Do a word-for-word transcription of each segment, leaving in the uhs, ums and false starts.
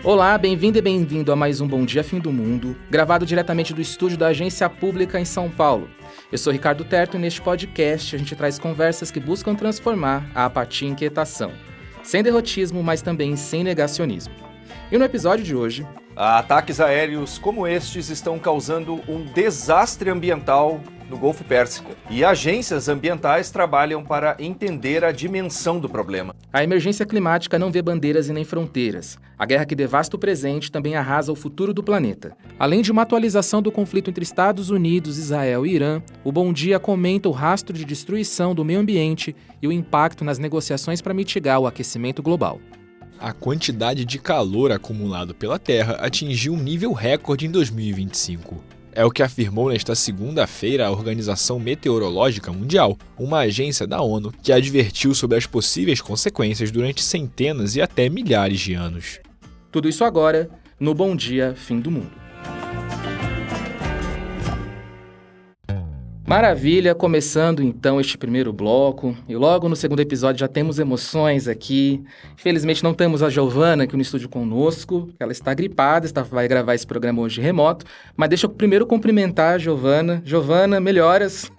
Olá, bem-vindo e bem-vindo a mais um Bom Dia Fim do Mundo, gravado diretamente do estúdio da Agência Pública em São Paulo. Eu sou Ricardo Terto e neste podcast a gente traz conversas que buscam transformar a apatia em inquietação, sem derrotismo, mas também sem negacionismo. E no episódio de hoje... Ataques aéreos como estes estão causando um desastre ambiental no Golfo Pérsico. E agências ambientais trabalham para entender a dimensão do problema. A emergência climática não vê bandeiras e nem fronteiras. A guerra que devasta o presente também arrasa o futuro do planeta. Além de uma atualização do conflito entre Estados Unidos, Israel e Irã, o Bom Dia comenta o rastro de destruição do meio ambiente e o impacto nas negociações para mitigar o aquecimento global. A quantidade de calor acumulado pela Terra atingiu um nível recorde em dois mil e vinte e cinco. É o que afirmou nesta segunda-feira a Organização Meteorológica Mundial, uma agência da ONU que advertiu sobre as possíveis consequências durante centenas e até milhares de anos. Tudo isso agora no Bom Dia Fim do Mundo. Maravilha, começando então este primeiro bloco, e logo no segundo episódio já temos emoções aqui. Infelizmente não temos a Giovana aqui no estúdio conosco, ela está gripada, está, vai gravar esse programa hoje remoto, mas deixa eu primeiro cumprimentar a Giovana. Giovana, melhoras?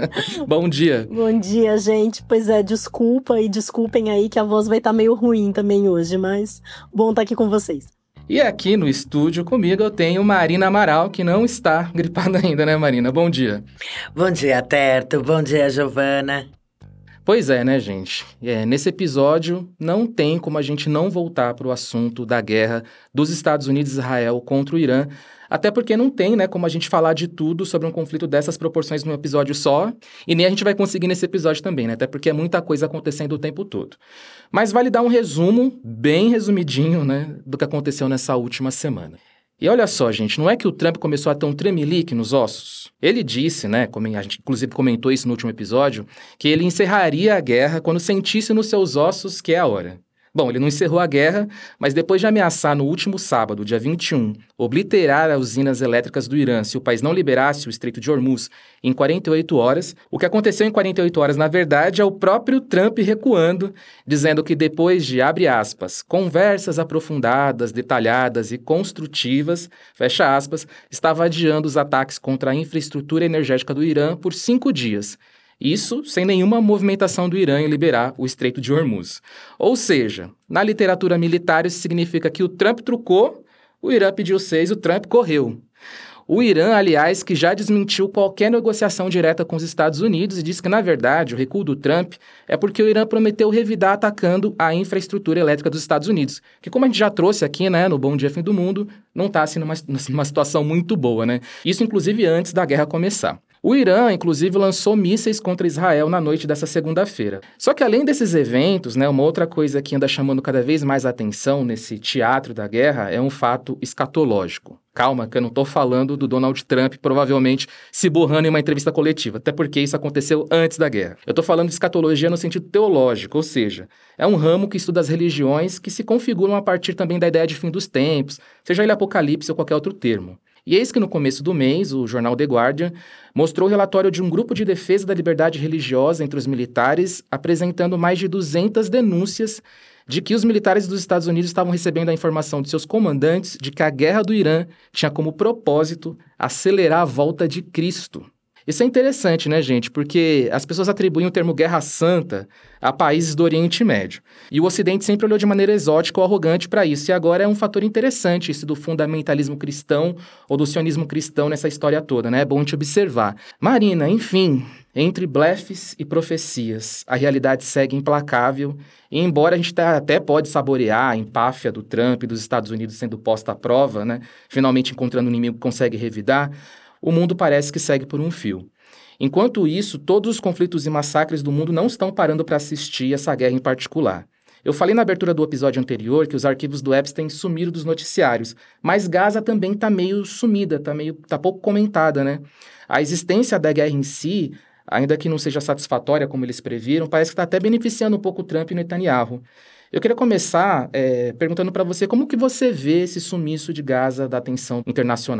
Bom dia. Bom dia, gente. Pois é, desculpa e desculpem aí que a voz vai estar meio ruim também hoje, mas bom estar aqui com vocês. E aqui no estúdio comigo eu tenho Marina Amaral, que não está gripada ainda, né, Marina? Bom dia. Bom dia, Terto. Bom dia, Giovana. Pois é, né, gente? É, nesse episódio não tem como a gente não voltar para o assunto da guerra dos Estados Unidos e Israel contra o Irã, até porque não tem, né, como a gente falar de tudo sobre um conflito dessas proporções num episódio só, e nem a gente vai conseguir nesse episódio também, né, até porque é muita coisa acontecendo o tempo todo. Mas vale dar um resumo, bem resumidinho, né, do que aconteceu nessa última semana. E olha só, gente, não é que o Trump começou a ter um tremelique nos ossos? Ele disse, né, como a gente inclusive comentou isso no último episódio, que ele encerraria a guerra quando sentisse nos seus ossos que é a hora. Bom, ele não encerrou a guerra, mas depois de ameaçar no último sábado, dia vinte e um, obliterar as usinas elétricas do Irã se o país não liberasse o Estreito de Hormuz em quarenta e oito horas, o que aconteceu em quarenta e oito horas, na verdade, é o próprio Trump recuando, dizendo que depois de, abre aspas, conversas aprofundadas, detalhadas e construtivas, fecha aspas, estava adiando os ataques contra a infraestrutura energética do Irã por cinco dias. Isso sem nenhuma movimentação do Irã em liberar o Estreito de Hormuz. Ou seja, na literatura militar isso significa que o Trump trucou, o Irã pediu seis, o Trump correu. O Irã, aliás, que já desmentiu qualquer negociação direta com os Estados Unidos e disse que, na verdade, o recuo do Trump é porque o Irã prometeu revidar atacando a infraestrutura elétrica dos Estados Unidos, que, como a gente já trouxe aqui, né, no Bom Dia Fim do Mundo, não está assim numa, numa situação muito boa, né? Isso, inclusive, antes da guerra começar. O Irã, inclusive, lançou mísseis contra Israel na noite dessa segunda-feira. Só que além desses eventos, né, uma outra coisa que anda chamando cada vez mais atenção nesse teatro da guerra é um fato escatológico. Calma, que eu não estou falando do Donald Trump provavelmente se borrando em uma entrevista coletiva, até porque isso aconteceu antes da guerra. Eu estou falando de escatologia no sentido teológico, ou seja, é um ramo que estuda as religiões que se configuram a partir também da ideia de fim dos tempos, seja ele apocalipse ou qualquer outro termo. E eis que no começo do mês, o jornal The Guardian mostrou o relatório de um grupo de defesa da liberdade religiosa entre os militares, apresentando mais de duzentas denúncias de que os militares dos Estados Unidos estavam recebendo a informação de seus comandantes de que a guerra do Irã tinha como propósito acelerar a volta de Cristo. Isso é interessante, né, gente? Porque as pessoas atribuem o termo Guerra Santa a países do Oriente Médio. E o Ocidente sempre olhou de maneira exótica ou arrogante para isso. E agora é um fator interessante esse do fundamentalismo cristão ou do sionismo cristão nessa história toda, né? É bom te observar. Marina, enfim, entre blefes e profecias, a realidade segue implacável. E embora a gente até pode saborear a empáfia do Trump e dos Estados Unidos sendo posta à prova, né? Finalmente encontrando um inimigo que consegue revidar, o mundo parece que segue por um fio. Enquanto isso, todos os conflitos e massacres do mundo não estão parando para assistir essa guerra em particular. Eu falei na abertura do episódio anterior que os arquivos do Epstein sumiram dos noticiários, mas Gaza também está meio sumida, está meio, tá pouco comentada, né? A existência da guerra em si, ainda que não seja satisfatória como eles previram, parece que está até beneficiando um pouco o Trump e Netanyahu. Eu queria começar é, perguntando para você como que você vê esse sumiço de Gaza da atenção internacional.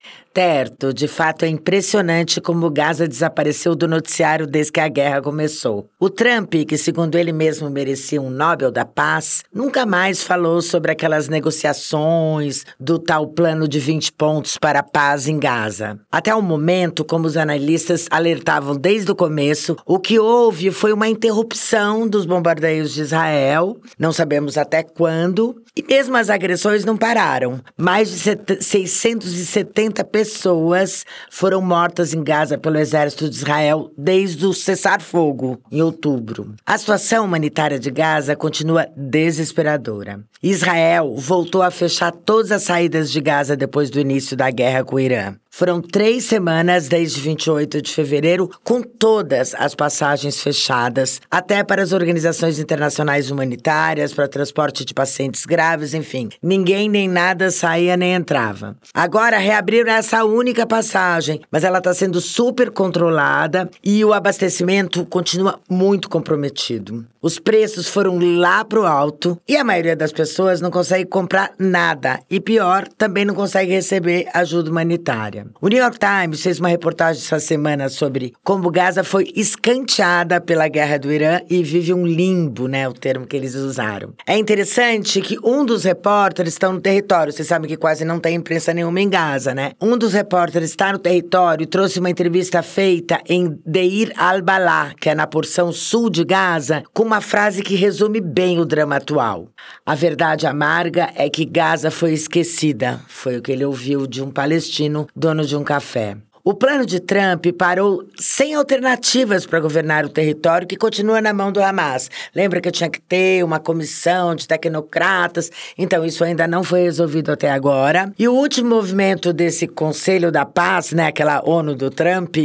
Terto, de fato é impressionante como Gaza desapareceu do noticiário desde que a guerra começou. O Trump, que segundo ele mesmo merecia um Nobel da Paz, nunca mais falou sobre aquelas negociações do tal plano de vinte pontos para a paz em Gaza. Até o momento, como os analistas alertavam desde o começo, o que houve foi uma interrupção dos bombardeios de Israel, não sabemos até quando, e mesmo as agressões não pararam. Mais de seiscentas e setenta pessoas Pessoas foram mortas em Gaza pelo exército de Israel desde o cessar-fogo, em outubro. A situação humanitária de Gaza continua desesperadora. Israel voltou a fechar todas as saídas de Gaza depois do início da guerra com o Irã. Foram três semanas desde vinte e oito de fevereiro, com todas as passagens fechadas, até para as organizações internacionais humanitárias, para transporte de pacientes graves, enfim. Ninguém nem nada saía nem entrava. Agora reabriram essa única passagem, mas ela está sendo super controlada e o abastecimento continua muito comprometido. Os preços foram lá pro alto e a maioria das pessoas não consegue comprar nada. E pior, também não consegue receber ajuda humanitária. O New York Times fez uma reportagem essa semana sobre como Gaza foi escanteada pela guerra do Irã e vive um limbo, né, o termo que eles usaram. É interessante que um dos repórteres está no território. Vocês sabem que quase não tem imprensa nenhuma em Gaza, né? Um dos repórteres está no território e trouxe uma entrevista feita em Deir al-Balah, que é na porção sul de Gaza, com uma frase que resume bem o drama atual. A verdade amarga é que Gaza foi esquecida. Foi o que ele ouviu de um palestino, dono de um café. O plano de Trump parou sem alternativas para governar o território, que continua na mão do Hamas. Lembra que tinha que ter uma comissão de tecnocratas? Então, isso ainda não foi resolvido até agora. E o último movimento desse Conselho da Paz, né, aquela ONU do Trump,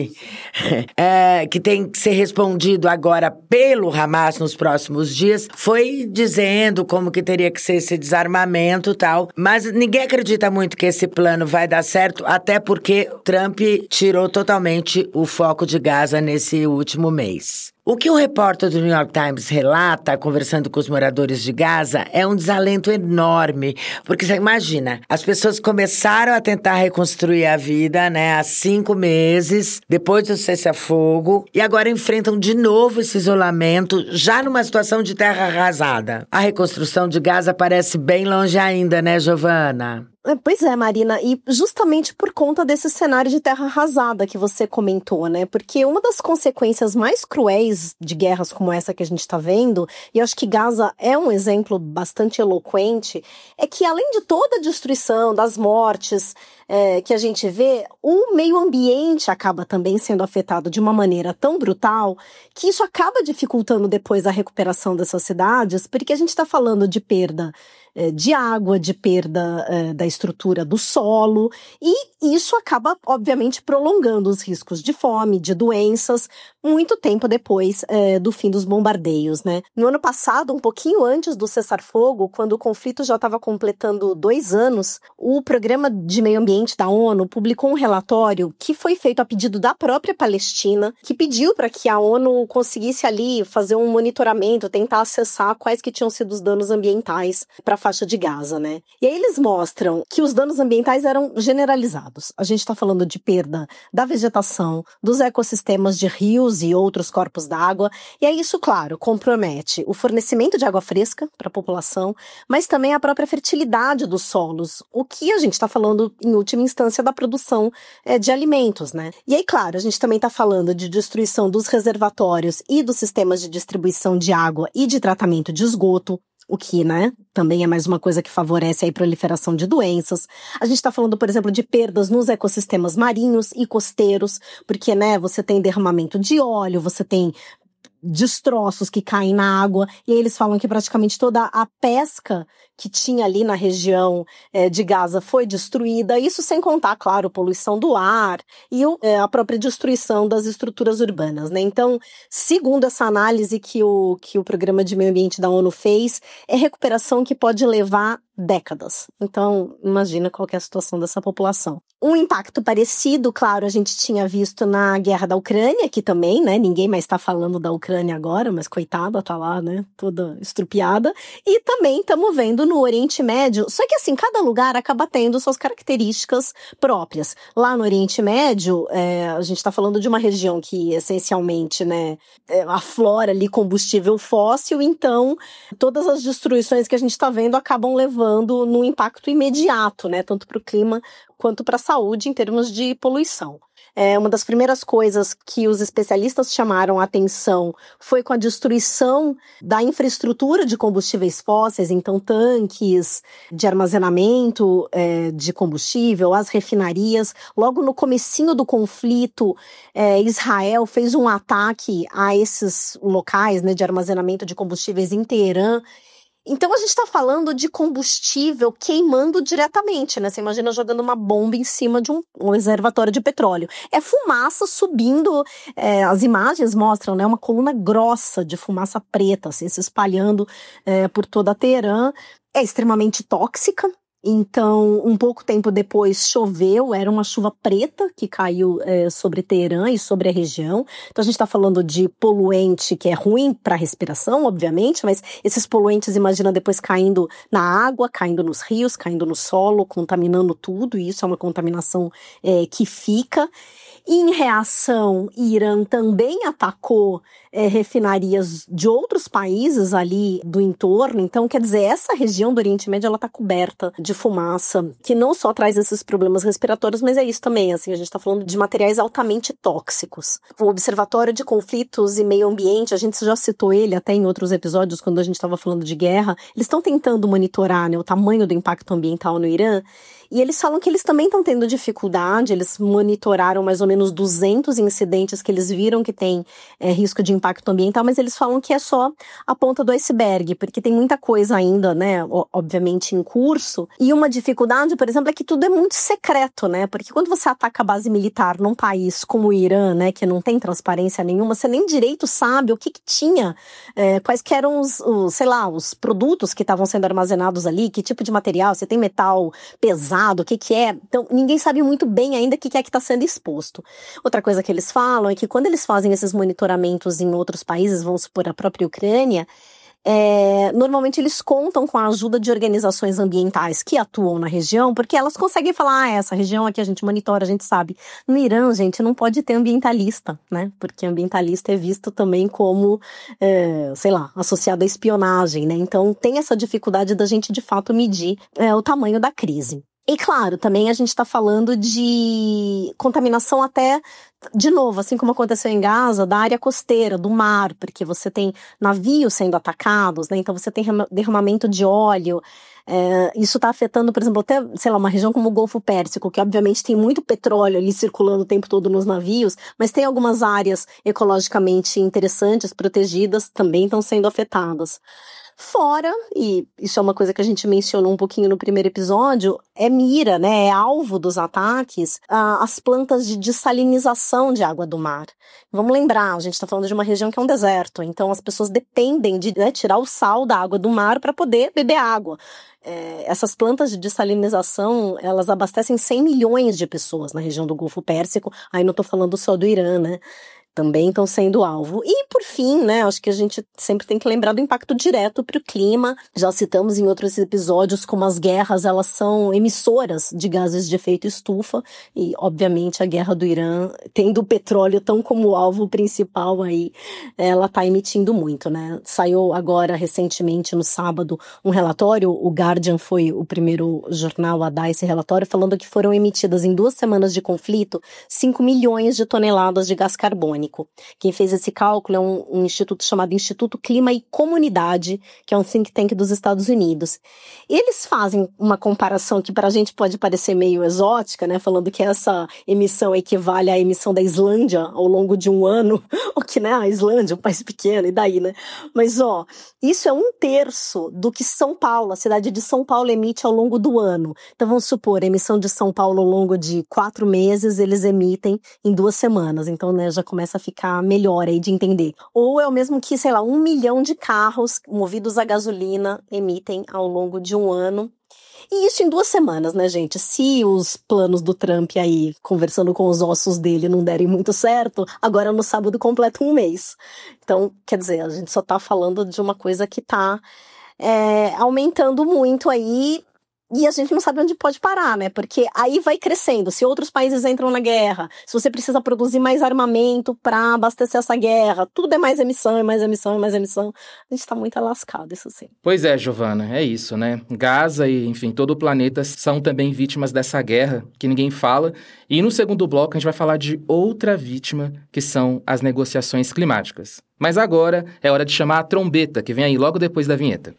é, que tem que ser respondido agora pelo Hamas nos próximos dias, foi dizendo como que teria que ser esse desarmamento e tal. Mas ninguém acredita muito que esse plano vai dar certo, até porque Trump tirou totalmente o foco de Gaza nesse último mês. O que o repórter do New York Times relata, conversando com os moradores de Gaza, é um desalento enorme. Porque você imagina, as pessoas começaram a tentar reconstruir a vida, né, há cinco meses, depois do cessar-fogo, e agora enfrentam de novo esse isolamento, já numa situação de terra arrasada. A reconstrução de Gaza parece bem longe ainda, né, Giovana? Pois é, Marina, e justamente por conta desse cenário de terra arrasada que você comentou, né? Porque uma das consequências mais cruéis de guerras como essa que a gente tá vendo, e eu acho que Gaza é um exemplo bastante eloquente, é que além de toda a destruição, das mortes é, que a gente vê, o meio ambiente acaba também sendo afetado de uma maneira tão brutal que isso acaba dificultando depois a recuperação dessas cidades, porque a gente tá falando de perda de água, de perda eh, da estrutura do solo, e isso acaba, obviamente, prolongando os riscos de fome, de doenças, muito tempo depois eh, do fim dos bombardeios, né? No ano passado, um pouquinho antes do cessar-fogo, quando o conflito já estava completando dois anos, o Programa de Meio Ambiente da ONU publicou um relatório que foi feito a pedido da própria Palestina, que pediu para que a ONU conseguisse ali fazer um monitoramento, tentar acessar quais que tinham sido os danos ambientais para faixa de Gaza, né? E aí eles mostram que os danos ambientais eram generalizados. A gente está falando de perda da vegetação, dos ecossistemas de rios e outros corpos d'água, e aí isso, claro, compromete o fornecimento de água fresca para a população, mas também a própria fertilidade dos solos, o que a gente está falando, em última instância, da produção é, de alimentos, né? E aí, claro, a gente também está falando de destruição dos reservatórios e dos sistemas de distribuição de água e de tratamento de esgoto, o que, né, também é mais uma coisa que favorece a proliferação de doenças. A gente está falando, por exemplo, de perdas nos ecossistemas marinhos e costeiros, porque, né, você tem derramamento de óleo, você tem destroços que caem na água, e aí eles falam que praticamente toda a pesca que tinha ali na região é, de Gaza foi destruída, isso sem contar, claro, poluição do ar e o, é, a própria destruição das estruturas urbanas, né? Então, segundo essa análise que o, que o Programa de Meio Ambiente da ONU fez, é recuperação que pode levar décadas. Então, imagina qual que é a situação dessa população. Um impacto parecido, claro, a gente tinha visto na guerra da Ucrânia, que também, né, ninguém mais está falando da Ucrânia agora, mas coitada, tá lá, né, toda estrupiada. E também estamos vendo no Oriente Médio, só que assim, cada lugar acaba tendo suas características próprias. Lá no Oriente Médio, é, a gente está falando de uma região que, essencialmente, né, é, aflora ali combustível fóssil, então todas as destruições que a gente está vendo acabam levando num impacto imediato, né, tanto para o clima quanto para a saúde em termos de poluição. É, uma das primeiras coisas que os especialistas chamaram a atenção foi com a destruição da infraestrutura de combustíveis fósseis, então tanques de armazenamento é, de combustível, as refinarias. Logo no comecinho do conflito, é, Israel fez um ataque a esses locais, né, de armazenamento de combustíveis em Teherã. Então a gente está falando de combustível queimando diretamente, né? Você imagina jogando uma bomba em cima de um, um reservatório de petróleo. É fumaça subindo, é, as imagens mostram, né, uma coluna grossa de fumaça preta, assim, se espalhando é, por toda a Teherã. É extremamente tóxica. Então, um pouco tempo depois choveu, era uma chuva preta que caiu é, sobre Teherã e sobre a região. Então a gente está falando de poluente que é ruim para a respiração, obviamente, mas esses poluentes, imagina depois caindo na água, caindo nos rios, caindo no solo, contaminando tudo, e isso é uma contaminação é, que fica. Em reação, Irã também atacou é, refinarias de outros países ali do entorno. Então, quer dizer, essa região do Oriente Médio, ela está coberta de fumaça, que não só traz esses problemas respiratórios, mas é isso também, assim, a gente está falando de materiais altamente tóxicos. O Observatório de Conflitos e Meio Ambiente, a gente já citou ele até em outros episódios, quando a gente estava falando de guerra, eles estão tentando monitorar, né, o tamanho do impacto ambiental no Irã, e eles falam que eles também estão tendo dificuldade, eles monitoraram mais ou menos duzentos incidentes que eles viram que tem é, risco de impacto ambiental, mas eles falam que é só a ponta do iceberg, porque tem muita coisa ainda, né, obviamente em curso. E uma dificuldade, por exemplo, é que tudo é muito secreto, né, porque quando você ataca a base militar num país como o Irã, né, que não tem transparência nenhuma, você nem direito sabe o que que tinha, é, quais que eram os, os, sei lá, os produtos que estavam sendo armazenados ali, que tipo de material, você tem metal pesado, o que que é, então ninguém sabe muito bem ainda o que que é que está sendo exposto. Outra coisa que eles falam é que quando eles fazem esses monitoramentos em outros países, vamos supor a própria Ucrânia, é, normalmente eles contam com a ajuda de organizações ambientais que atuam na região, porque elas conseguem falar, ah, essa região aqui a gente monitora, a gente sabe. No Irã, gente, não pode ter ambientalista, né? Porque ambientalista é visto também como, é, sei lá, associado à espionagem, né? Então tem essa dificuldade da gente de fato medir é, o tamanho da crise. E claro, também a gente está falando de contaminação até, de novo, assim como aconteceu em Gaza, da área costeira, do mar, porque você tem navios sendo atacados, né? Então você tem derramamento de óleo. É, isso está afetando, por exemplo, até, sei lá, uma região como o Golfo Pérsico, que obviamente tem muito petróleo ali circulando o tempo todo nos navios, mas tem algumas áreas ecologicamente interessantes, protegidas, também estão sendo afetadas. Fora, e isso é uma coisa que a gente mencionou um pouquinho no primeiro episódio, é mira, né, é alvo dos ataques, ah, as plantas de dessalinização de água do mar. Vamos lembrar, a gente está falando de uma região que é um deserto, então as pessoas dependem de, né, tirar o sal da água do mar para poder beber água. É, essas plantas de dessalinização, elas abastecem cem milhões de pessoas na região do Golfo Pérsico, aí não estou falando só do Irã, né? Também estão sendo alvo. E, por fim, né, acho que a gente sempre tem que lembrar do impacto direto para o clima. Já citamos em outros episódios como as guerras, elas são emissoras de gases de efeito estufa e, obviamente, a guerra do Irã, tendo o petróleo tão como alvo principal aí, ela está emitindo muito, né. Saiu agora, recentemente, no sábado, um relatório, o Guardian foi o primeiro jornal a dar esse relatório, falando que foram emitidas em duas semanas de conflito cinco milhões de toneladas de gás carbônico. Quem fez esse cálculo é um, um instituto chamado Instituto Clima e Comunidade, que é um think tank dos Estados Unidos. Eles fazem uma comparação que para a gente pode parecer meio exótica, né? Falando que essa emissão equivale à emissão da Islândia ao longo de um ano, o que, né? A Islândia, um país pequeno, e daí, né? Mas, ó, isso é um terço do que São Paulo, a cidade de São Paulo, emite ao longo do ano. Então, vamos supor, a emissão de São Paulo ao longo de quatro meses, eles emitem em duas semanas. Então, né, já começa a ficar melhor aí de entender. Ou é o mesmo que, sei lá, um milhão de carros movidos a gasolina emitem ao longo de um ano. E isso em duas semanas, né, gente? Se os planos do Trump aí, conversando com os ossos dele, não derem muito certo, agora no sábado completa um mês. Então, quer dizer, a gente só tá falando de uma coisa que tá é, aumentando muito aí, e a gente não sabe onde pode parar, né? Porque aí vai crescendo. Se outros países entram na guerra, se você precisa produzir mais armamento para abastecer essa guerra, tudo é mais emissão, é mais emissão, é mais emissão. A gente tá muito lascado, isso sim. Pois é, Giovana, é isso, né? Gaza e, enfim, todo o planeta são também vítimas dessa guerra que ninguém fala. E no segundo bloco a gente vai falar de outra vítima, que são as negociações climáticas. Mas agora é hora de chamar a trombeta, que vem aí logo depois da vinheta.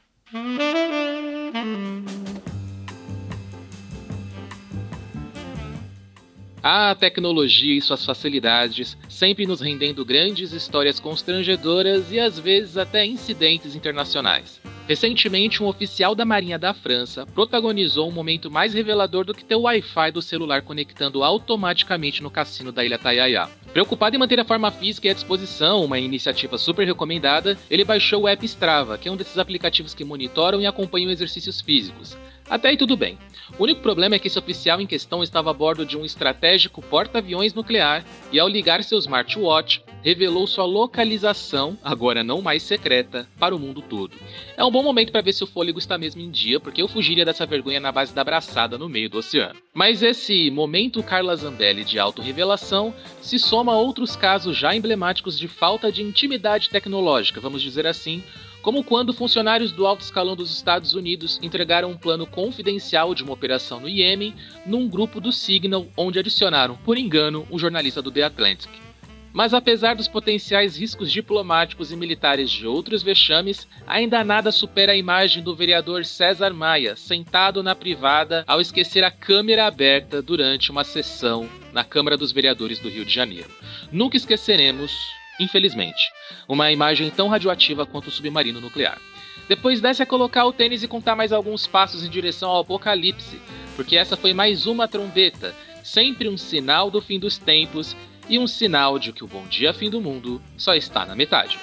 A tecnologia e suas facilidades sempre nos rendendo grandes histórias constrangedoras e às vezes até incidentes internacionais. Recentemente, um oficial da Marinha da França protagonizou um momento mais revelador do que ter o Wi-Fi do celular conectando automaticamente no cassino da Ilha Taiaiá. Preocupado em manter a forma física e à disposição, uma iniciativa super recomendada, ele baixou o app Strava, que é um desses aplicativos que monitoram e acompanham exercícios físicos. Até aí tudo bem. O único problema é que esse oficial em questão estava a bordo de um estratégico porta-aviões nuclear e, ao ligar seu smartwatch, revelou sua localização, agora não mais secreta, para o mundo todo. É um bom momento para ver se o fôlego está mesmo em dia, porque eu fugiria dessa vergonha na base da braçada no meio do oceano. Mas esse momento Carla Zambelli de autorrevelação se soma a outros casos já emblemáticos de falta de intimidade tecnológica, vamos dizer assim, como quando funcionários do alto escalão dos Estados Unidos entregaram um plano confidencial de uma operação no Iêmen num grupo do Signal, onde adicionaram, por engano, um jornalista do The Atlantic. Mas apesar dos potenciais riscos diplomáticos e militares de outros vexames, ainda nada supera a imagem do vereador César Maia, sentado na privada ao esquecer a câmera aberta durante uma sessão na Câmara dos Vereadores do Rio de Janeiro. Nunca esqueceremos, infelizmente, uma imagem tão radioativa quanto o submarino nuclear. Depois dessa é colocar o tênis e contar mais alguns passos em direção ao apocalipse, porque essa foi mais uma trombeta, sempre um sinal do fim dos tempos e um sinal de que o bom dia fim do mundo só está na metade.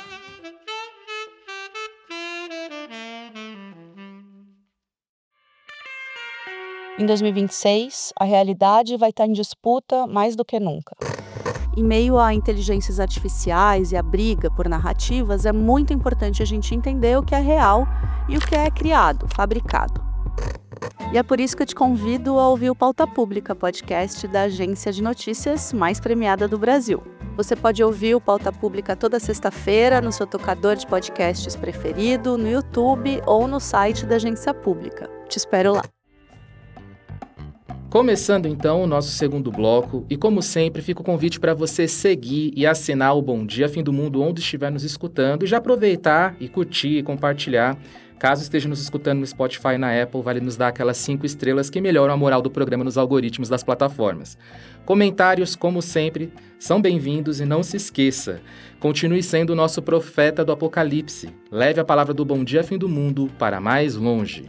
Em dois mil e vinte e seis, a realidade vai estar em disputa mais do que nunca. Em meio a inteligências artificiais e a briga por narrativas, é muito importante a gente entender o que é real e o que é criado, fabricado. E é por isso que eu te convido a ouvir o Pauta Pública, podcast da agência de notícias mais premiada do Brasil. Você pode ouvir o Pauta Pública toda sexta-feira no seu tocador de podcasts preferido, no YouTube ou no site da Agência Pública. Te espero lá. Começando então o nosso segundo bloco, e como sempre, fica o convite para você seguir e assinar o Bom Dia Fim do Mundo onde estiver nos escutando, e já aproveitar e curtir e compartilhar. Caso esteja nos escutando no Spotify e na Apple, vale nos dar aquelas cinco estrelas que melhoram a moral do programa nos algoritmos das plataformas. Comentários, como sempre, são bem-vindos e não se esqueça, continue sendo o nosso profeta do apocalipse. Leve a palavra do Bom Dia Fim do Mundo para mais longe.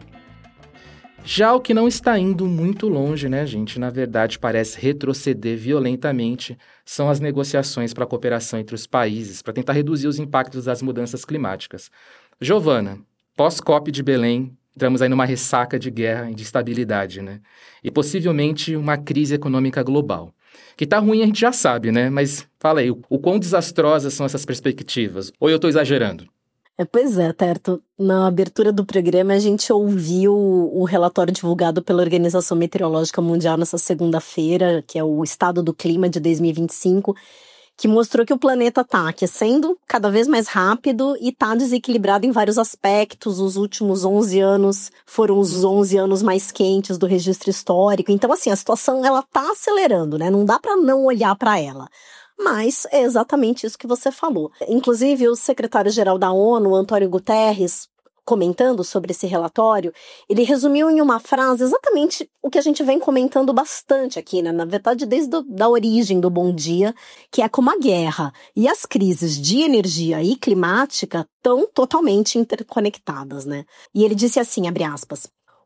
Já o que não está indo muito longe, né, gente, na verdade parece retroceder violentamente, são as negociações para a cooperação entre os países, para tentar reduzir os impactos das mudanças climáticas. Giovana, pós-COP de Belém, entramos aí numa ressaca de guerra e de instabilidade, né? E possivelmente uma crise econômica global. Que tá ruim a gente já sabe, né? Mas fala aí, o, o quão desastrosas são essas perspectivas? Ou eu tô exagerando? É, pois é, Terto. Na abertura do programa, a gente ouviu o relatório divulgado pela Organização Meteorológica Mundial nessa segunda-feira, que é o Estado do Clima de dois mil e vinte e cinco, que mostrou que o planeta está aquecendo cada vez mais rápido e está desequilibrado em vários aspectos. Os últimos onze anos foram os onze anos mais quentes do registro histórico. Então, assim, a situação ela está acelerando, né? Não dá para não olhar para ela. Mas é exatamente isso que você falou. Inclusive, o secretário-geral da ONU, Antônio Guterres, comentando sobre esse relatório, ele resumiu em uma frase exatamente o que a gente vem comentando bastante aqui, né? Na verdade, desde a origem do Bom Dia, que é como a guerra e as crises de energia e climática estão totalmente interconectadas, né? E ele disse assim, abre aspas,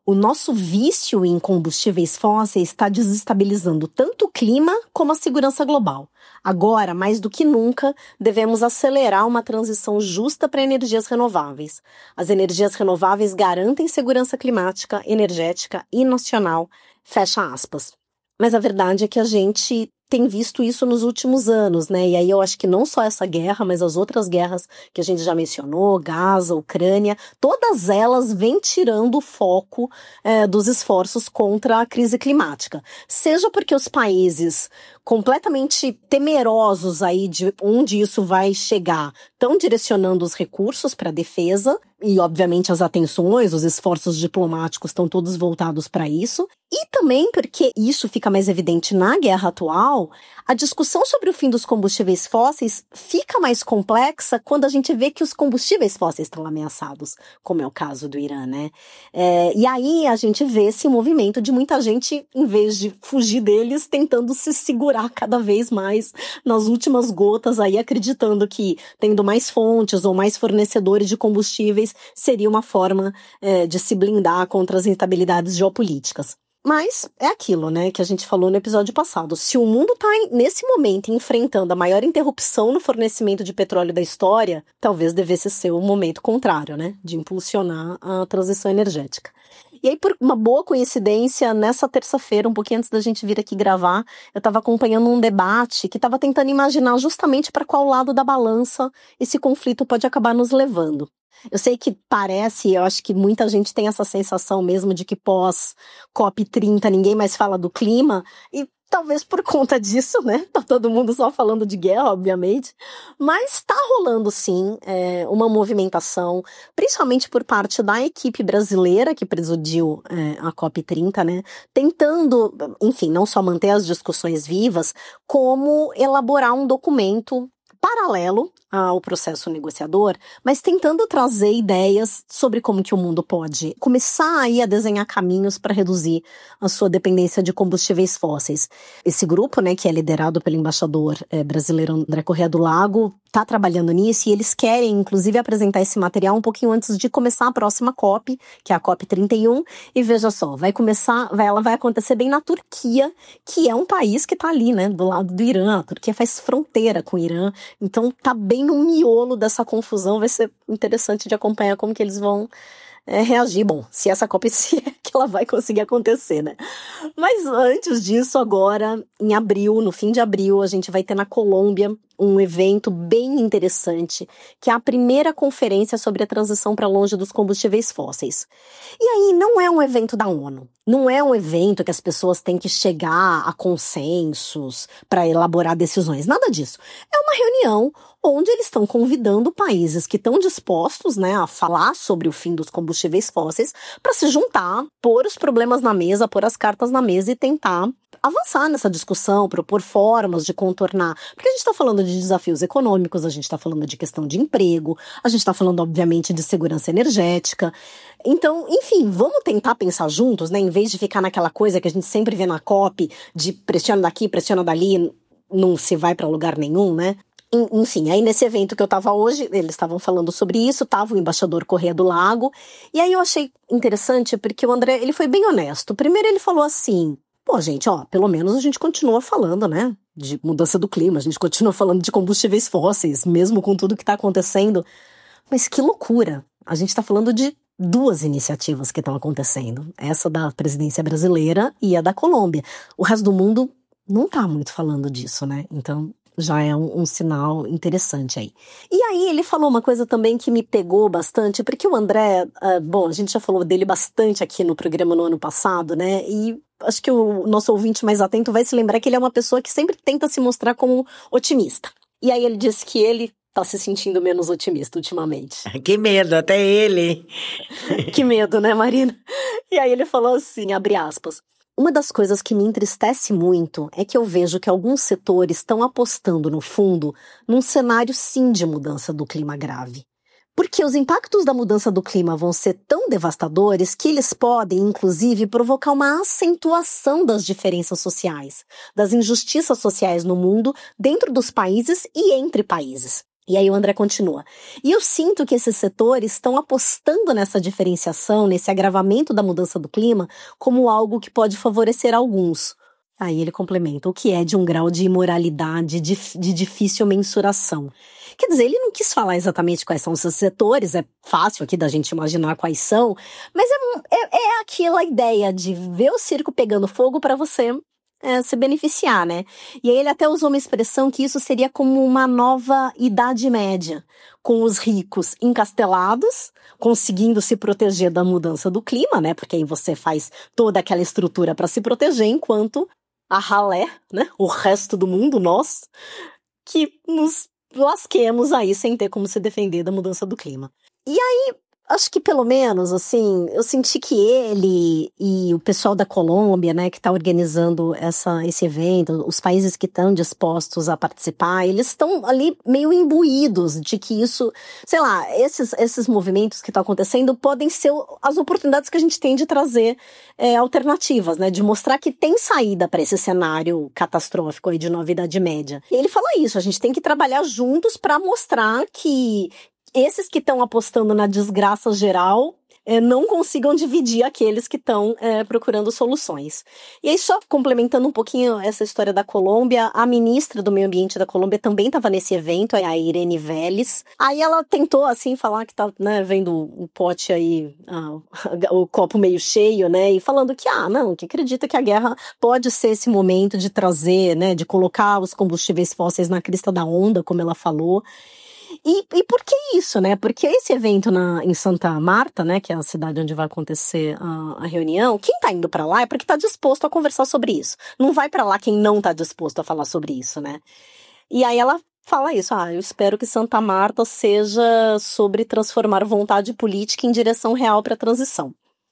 O nosso vício em combustíveis fósseis está desestabilizando tanto o clima como a segurança global. Agora, mais do que nunca, devemos acelerar uma transição justa para energias renováveis. As energias renováveis garantem segurança climática, energética e nacional. Fecha aspas. Mas a verdade é que a gente tem visto isso nos últimos anos, né? E aí eu acho que não só essa guerra, mas as outras guerras que a gente já mencionou, Gaza, Ucrânia, todas elas vêm tirando o foco é, dos esforços contra a crise climática. Seja porque os países completamente temerosos aí de onde isso vai chegar estão direcionando os recursos para a defesa, e obviamente as atenções, os esforços diplomáticos estão todos voltados para isso, e também porque isso fica mais evidente na guerra atual, a discussão sobre o fim dos combustíveis fósseis fica mais complexa quando a gente vê que os combustíveis fósseis estão ameaçados, como é o caso do Irã, né? É, e aí a gente vê esse movimento de muita gente, em vez de fugir deles, tentando se segurar cada vez mais nas últimas gotas aí, acreditando que tendo mais fontes ou mais fornecedores de combustíveis seria uma forma é, de se blindar contra as instabilidades geopolíticas. Mas é aquilo, né, que a gente falou no episódio passado. Se o mundo está, nesse momento, enfrentando a maior interrupção no fornecimento de petróleo da história, talvez devesse ser o momento contrário, né, de impulsionar a transição energética. E aí, por uma boa coincidência, nessa terça-feira, um pouquinho antes da gente vir aqui gravar, eu estava acompanhando um debate que estava tentando imaginar justamente para qual lado da balança esse conflito pode acabar nos levando. Eu sei que parece, eu acho que muita gente tem essa sensação mesmo de que pós COP trinta ninguém mais fala do clima, e talvez por conta disso, né? Tá todo mundo só falando de guerra, obviamente. Mas tá rolando, sim, é, uma movimentação, principalmente por parte da equipe brasileira que presidiu é, a COP trinta, né? Tentando, enfim, não só manter as discussões vivas, como elaborar um documento paralelo ao processo negociador, mas tentando trazer ideias sobre como que o mundo pode começar aí a desenhar caminhos para reduzir a sua dependência de combustíveis fósseis. Esse grupo, né, que é liderado pelo embaixador é, brasileiro André Corrêa do Lago, está trabalhando nisso, e eles querem, inclusive, apresentar esse material um pouquinho antes de começar a próxima COP, que é a COP trinta e um, e veja só, vai começar, vai, ela vai acontecer bem na Turquia, que é um país que está ali, né, do lado do Irã. A Turquia faz fronteira com o Irã, então tá bem no miolo dessa confusão. Vai ser interessante de acompanhar como que eles vão é, reagir. Bom, se essa COP se é que ela vai conseguir acontecer, né? Mas antes disso, agora, em abril, no fim de abril, a gente vai ter na Colômbia um evento bem interessante, que é a primeira conferência sobre a transição para longe dos combustíveis fósseis. E aí, não é um evento da ONU, não é um evento que as pessoas têm que chegar a consensos para elaborar decisões, nada disso. É uma reunião onde eles estão convidando países que estão dispostos, né, a falar sobre o fim dos combustíveis fósseis para se juntar, pôr os problemas na mesa, pôr as cartas na mesa e tentar avançar nessa discussão, propor formas de contornar. Porque a gente está falando de desafios econômicos, a gente está falando de questão de emprego, a gente está falando, obviamente, de segurança energética. Então, enfim, vamos tentar pensar juntos, né? Em vez de ficar naquela coisa que a gente sempre vê na COP, de pressiona daqui, pressiona dali, não se vai para lugar nenhum, né? Enfim, aí nesse evento que eu tava hoje, eles estavam falando sobre isso, tava o embaixador Corrêa do Lago, e aí eu achei interessante porque o André, ele foi bem honesto. Primeiro ele falou assim, pô gente, ó, pelo menos a gente continua falando, né, de mudança do clima, a gente continua falando de combustíveis fósseis, mesmo com tudo que tá acontecendo, mas que loucura, a gente tá falando de duas iniciativas que estão acontecendo, essa da presidência brasileira e a da Colômbia. O resto do mundo não tá muito falando disso, né, então já é um, um sinal interessante aí. E aí ele falou uma coisa também que me pegou bastante, porque o André, uh, bom, a gente já falou dele bastante aqui no programa no ano passado, né, e acho que o nosso ouvinte mais atento vai se lembrar que ele é uma pessoa que sempre tenta se mostrar como otimista. E aí ele disse que ele tá se sentindo menos otimista ultimamente. Que medo, até ele. Que medo, né, Marina? E aí ele falou assim, abre aspas, uma das coisas que me entristece muito é que eu vejo que alguns setores estão apostando, no fundo, num cenário sim de mudança do clima grave. Porque os impactos da mudança do clima vão ser tão devastadores que eles podem, inclusive, provocar uma acentuação das diferenças sociais, das injustiças sociais no mundo, dentro dos países e entre países. E aí o André continua. E eu sinto que esses setores estão apostando nessa diferenciação, nesse agravamento da mudança do clima, como algo que pode favorecer alguns. Aí ele complementa, o que é de um grau de imoralidade de, de difícil mensuração. Quer dizer, ele não quis falar exatamente quais são esses setores, é fácil aqui da gente imaginar quais são, mas é, é, é aquela ideia de ver o circo pegando fogo para você É, se beneficiar, né? E aí ele até usou uma expressão que isso seria como uma nova Idade Média, com os ricos encastelados, conseguindo se proteger da mudança do clima, né? Porque aí você faz toda aquela estrutura para se proteger, enquanto a ralé, né? O resto do mundo, nós, que nos lasquemos aí sem ter como se defender da mudança do clima. E aí, acho que pelo menos, assim, eu senti que ele e o pessoal da Colômbia, né, que está organizando essa, esse evento, os países que estão dispostos a participar, eles estão ali meio imbuídos de que isso, sei lá, esses, esses movimentos que estão acontecendo podem ser as oportunidades que a gente tem de trazer é, alternativas, né, de mostrar que tem saída para esse cenário catastrófico aí de nova Idade Média. E ele fala isso, a gente tem que trabalhar juntos para mostrar que esses que estão apostando na desgraça geral é, não consigam dividir aqueles que estão é, procurando soluções. E aí, só complementando um pouquinho essa história da Colômbia, a ministra do Meio Ambiente da Colômbia também estava nesse evento, a Irene Vélez. Aí ela tentou, assim, falar que tá, né, vendo o pote aí, ah, o copo meio cheio, né, e falando que, ah, não, que acredita que a guerra pode ser esse momento de trazer, né, de colocar os combustíveis fósseis na crista da onda, como ela falou. E, e por que isso, né? Porque esse evento na, em Santa Marta, né, que é a cidade onde vai acontecer a, a reunião, quem tá indo pra lá é porque tá disposto a conversar sobre isso. Não vai pra lá quem não tá disposto a falar sobre isso, né? E aí ela fala isso, ah, eu espero que Santa Marta seja sobre transformar vontade política em direção real pra transição.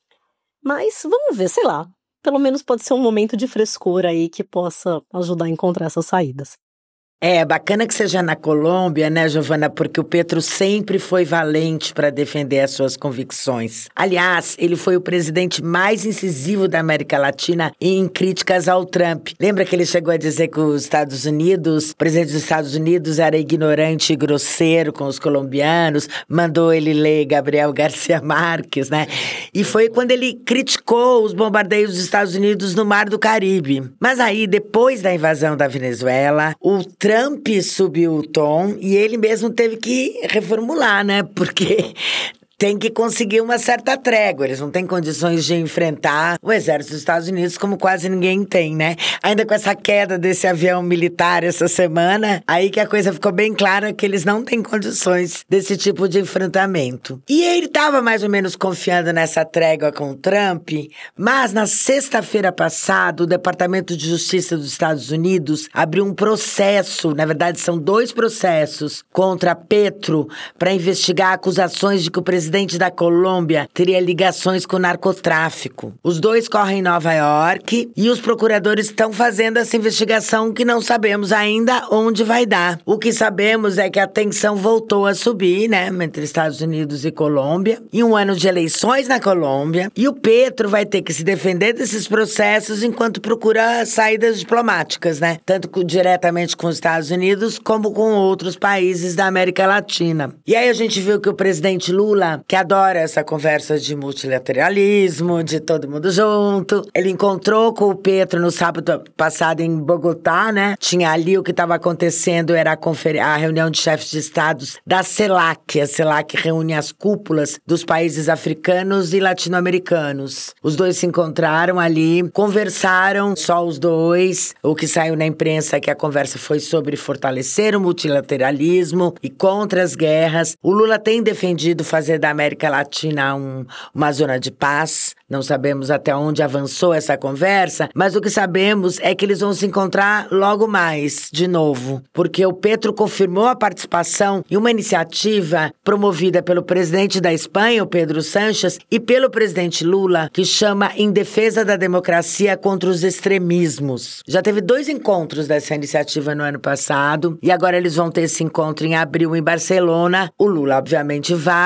Mas vamos ver, sei lá, pelo menos pode ser um momento de frescor aí que possa ajudar a encontrar essas saídas. É, bacana que seja na Colômbia, né, Giovana, porque o Petro sempre foi valente para defender as suas convicções. Aliás, ele foi o presidente mais incisivo da América Latina em críticas ao Trump. Lembra que ele chegou a dizer que os Estados Unidos, o presidente dos Estados Unidos era ignorante e grosseiro com os colombianos, mandou ele ler Gabriel Garcia Marques, né? E foi quando ele criticou os bombardeios dos Estados Unidos no Mar do Caribe. Mas aí, depois da invasão da Venezuela, o Trump Trump subiu o tom e ele mesmo teve que reformular, né? Porque tem que conseguir uma certa trégua. Eles não têm condições de enfrentar o exército dos Estados Unidos como quase ninguém tem, né? Ainda com essa queda desse avião militar essa semana, aí que a coisa ficou bem clara que eles não têm condições desse tipo de enfrentamento. E ele estava mais ou menos confiando nessa trégua com o Trump, mas na sexta-feira passada, o Departamento de Justiça dos Estados Unidos abriu um processo, na verdade são dois processos, contra Petro para investigar acusações de que o presidente presidente da Colômbia teria ligações com o narcotráfico. Os dois correm em Nova York e os procuradores estão fazendo essa investigação que não sabemos ainda onde vai dar. O que sabemos é que a tensão voltou a subir, né, entre Estados Unidos e Colômbia, em um ano de eleições na Colômbia, e o Petro vai ter que se defender desses processos enquanto procura saídas diplomáticas, né, tanto com, diretamente com os Estados Unidos como com outros países da América Latina. E aí a gente viu que o presidente Lula, que adora essa conversa de multilateralismo, de todo mundo junto. Ele encontrou com o Petro no sábado passado em Bogotá, né? Tinha ali o que estava acontecendo, era a, confer... a reunião de chefes de estados da CELAC. A CELAC reúne as cúpulas dos países africanos e latino-americanos. Os dois se encontraram ali, conversaram, só os dois. O que saiu na imprensa é que a conversa foi sobre fortalecer o multilateralismo e contra as guerras. O Lula tem defendido fazer da América Latina um, uma zona de paz. Não sabemos até onde avançou essa conversa, mas o que sabemos é que eles vão se encontrar logo mais, de novo, porque o Petro confirmou a participação em uma iniciativa promovida pelo presidente da Espanha, o Pedro Sánchez, e pelo presidente Lula, que chama Em Defesa da Democracia contra os Extremismos. Já teve dois encontros dessa iniciativa no ano passado, e agora eles vão ter esse encontro em abril em Barcelona. O Lula, obviamente, vai,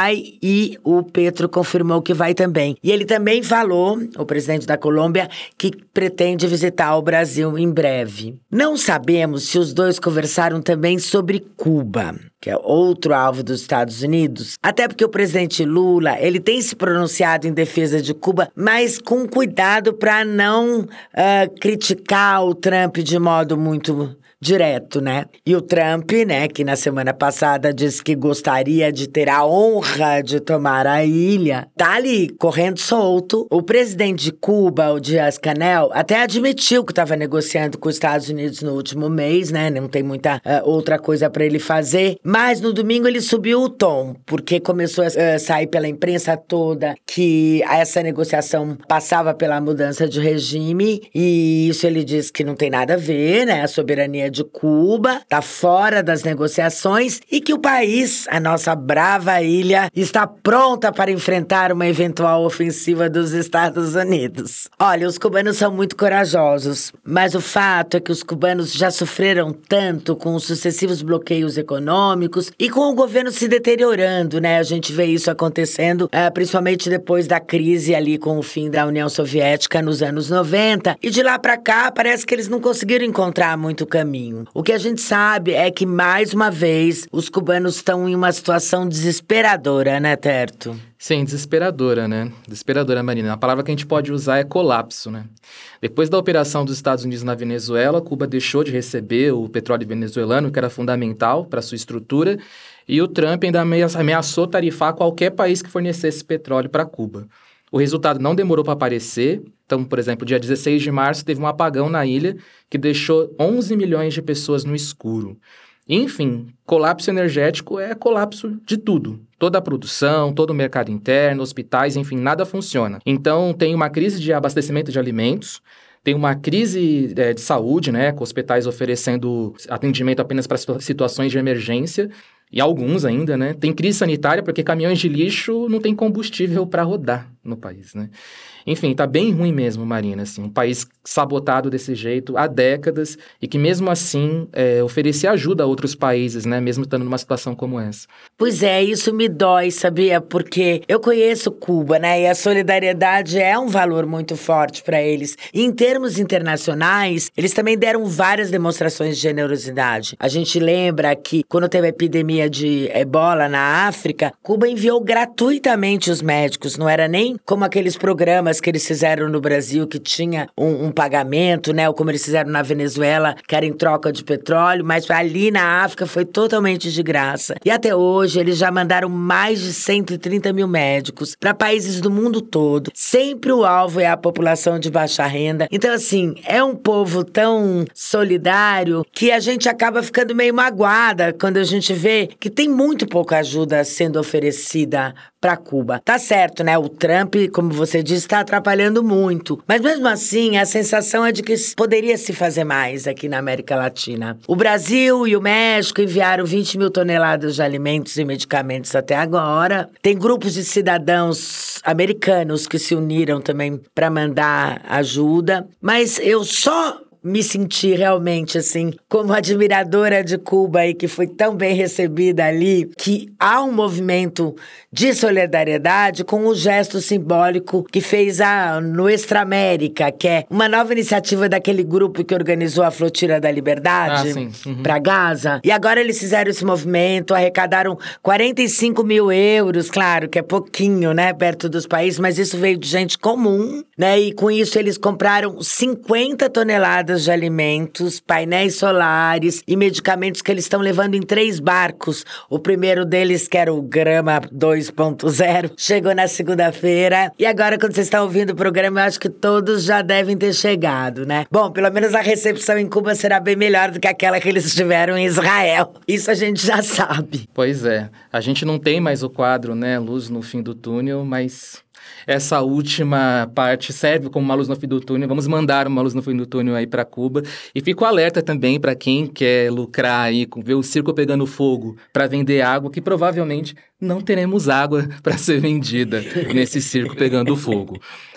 e o Petro confirmou que vai também. E ele também falou, o presidente da Colômbia, que pretende visitar o Brasil em breve. Não sabemos se os dois conversaram também sobre Cuba, que é outro alvo dos Estados Unidos, até porque o presidente Lula, ele tem se pronunciado em defesa de Cuba, mas com cuidado para não uh, criticar o Trump de modo muito direto, né? E o Trump, né, que na semana passada disse que gostaria de ter a honra de tomar a ilha, tá ali correndo solto. O presidente de Cuba, o Díaz-Canel, até admitiu que estava negociando com os Estados Unidos no último mês, né? Não tem muita uh, outra coisa para ele fazer. Mas no domingo ele subiu o tom, porque começou a uh, sair pela imprensa toda que essa negociação passava pela mudança de regime, e isso ele disse que não tem nada a ver, né? A soberania de Cuba está fora das negociações e que o país, a nossa brava ilha, está pronta para enfrentar uma eventual ofensiva dos Estados Unidos. Olha, os cubanos são muito corajosos, mas o fato é que os cubanos já sofreram tanto com os sucessivos bloqueios econômicos e com o governo se deteriorando, né? A gente vê isso acontecendo, é, principalmente depois da crise ali com o fim da União Soviética nos anos noventa, e de lá para cá parece que eles não conseguiram encontrar muito caminho. O que a gente sabe é que, mais uma vez, os cubanos estão em uma situação desesperadora, né, Terto? Sim, desesperadora, né? Desesperadora, Marina. A palavra que a gente pode usar é colapso, né? Depois da operação dos Estados Unidos na Venezuela, Cuba deixou de receber o petróleo venezuelano, que era fundamental para sua estrutura, e o Trump ainda ameaçou tarifar qualquer país que fornecesse petróleo para Cuba. O resultado não demorou para aparecer. Então, por exemplo, dia dezesseis de março teve um apagão na ilha que deixou onze milhões de pessoas no escuro. Enfim, colapso energético é colapso de tudo. Toda a produção, todo o mercado interno, hospitais, enfim, nada funciona. Então, tem uma crise de abastecimento de alimentos, tem uma crise é, de saúde, né, com hospitais oferecendo atendimento apenas para situações de emergência, e alguns ainda, né? Tem crise sanitária porque caminhões de lixo não tem combustível para rodar no país, né? Enfim, tá bem ruim mesmo, Marina, assim, um país sabotado desse jeito há décadas e que mesmo assim é, oferecia ajuda a outros países, né? Mesmo estando numa situação como essa. Pois é, isso me dói, sabia? Porque eu conheço Cuba, né? E a solidariedade é um valor muito forte para eles. E em termos internacionais, eles também deram várias demonstrações de generosidade. A gente lembra que quando teve a epidemia de ebola na África, Cuba enviou gratuitamente os médicos, não era nem como aqueles programas que eles fizeram no Brasil, que tinha um, um pagamento, né? Ou como eles fizeram na Venezuela, que era em troca de petróleo, mas ali na África foi totalmente de graça. E até hoje eles já mandaram mais de cento e trinta mil médicos para países do mundo todo. Sempre o alvo é a população de baixa renda. Então, assim, é um povo tão solidário que a gente acaba ficando meio magoada quando a gente vê que tem muito pouca ajuda sendo oferecida para Cuba. Tá certo, né? O Trump, como você disse, está atrapalhando muito. Mas mesmo assim, a sensação é de que poderia se fazer mais aqui na América Latina. O Brasil e o México enviaram vinte mil toneladas de alimentos e medicamentos até agora. Tem grupos de cidadãos americanos que se uniram também para mandar ajuda. Mas eu só me senti realmente, assim, como admiradora de Cuba e que foi tão bem recebida ali, que há um movimento de solidariedade com o gesto simbólico que fez a Nuestra América, que é uma nova iniciativa daquele grupo que organizou a Flotila da Liberdade ah, uhum. para Gaza. E agora eles fizeram esse movimento, arrecadaram quarenta e cinco mil euros, claro que é pouquinho, né, perto dos países, mas isso veio de gente comum, né, e com isso eles compraram cinquenta toneladas de alimentos, painéis solares e medicamentos que eles estão levando em três barcos. O primeiro deles, que era o Grama dois ponto zero, chegou na segunda-feira. E agora, quando vocês estão ouvindo o programa, eu acho que todos já devem ter chegado, né? Bom, pelo menos a recepção em Cuba será bem melhor do que aquela que eles tiveram em Israel. Isso a gente já sabe. Pois é. A gente não tem mais o quadro, né? Luz no fim do túnel, mas essa última parte serve como uma luz no fim do túnel. Vamos mandar uma luz no fim do túnel aí para Cuba. E fico alerta também para quem quer lucrar aí, ver o circo pegando fogo para vender água, que provavelmente não teremos água para ser vendida nesse circo pegando fogo.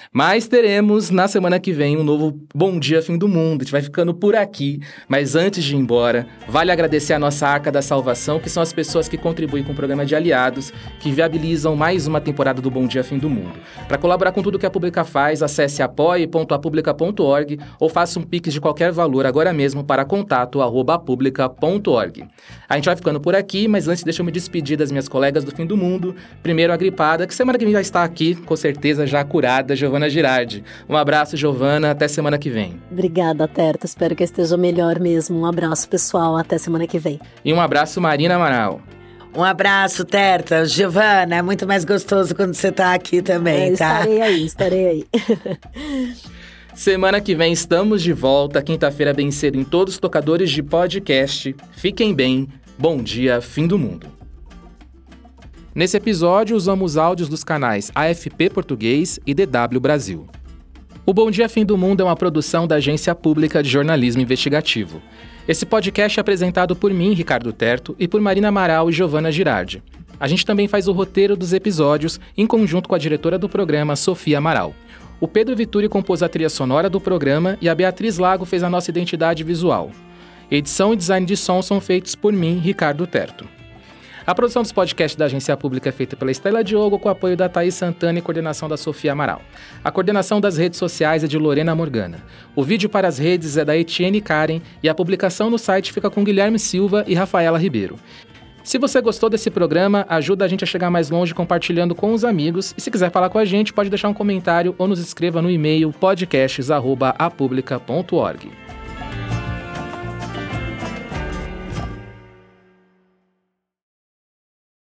Mas teremos na semana que vem um novo Bom Dia Fim do Mundo. A gente vai ficando por aqui, mas antes de ir embora, vale agradecer a nossa Arca da Salvação, que são as pessoas que contribuem com o programa de aliados, que viabilizam mais uma temporada do Bom Dia Fim do Mundo. Para colaborar com tudo que a Pública faz, acesse apoie ponto a publica ponto org ou faça um pix de qualquer valor agora mesmo para contato arroba publica ponto org. A gente vai ficando por aqui, mas antes deixa eu me despedir das minhas colegas do Fim do Mundo. Primeiro a gripada, que semana que vem vai estar aqui, com certeza já curada, Giovana Girardi. Um abraço, Giovana, até semana que vem. Obrigada, Terta, espero que eu esteja melhor mesmo. Um abraço, pessoal, até semana que vem. E um abraço, Marina Amaral. Um abraço, Terta. Giovana, é muito mais gostoso quando você tá aqui também, é, tá? Estarei aí, estarei aí. Semana que vem estamos de volta, quinta-feira bem cedo em todos os tocadores de podcast. Fiquem bem, bom dia, fim do mundo. Nesse episódio usamos áudios dos canais A F P Português e D W Brasil. O Bom Dia Fim do Mundo é uma produção da Agência Pública de Jornalismo Investigativo. Esse podcast é apresentado por mim, Ricardo Terto, e por Marina Amaral e Giovana Girardi. A gente também faz o roteiro dos episódios em conjunto com a diretora do programa, Sofia Amaral. O Pedro Vituri compôs a trilha sonora do programa e a Beatriz Lago fez a nossa identidade visual. Edição e design de som são feitos por mim, Ricardo Terto. A produção dos podcasts da Agência Pública é feita pela Estela Diogo com apoio da Thaís Santana e coordenação da Sofia Amaral. A coordenação das redes sociais é de Lorena Morgana. O vídeo para as redes é da Etienne Karen e a publicação no site fica com Guilherme Silva e Rafaela Ribeiro. Se você gostou desse programa, ajuda a gente a chegar mais longe compartilhando com os amigos. E se quiser falar com a gente, pode deixar um comentário ou nos escreva no e-mail podcasts arroba a publica ponto org.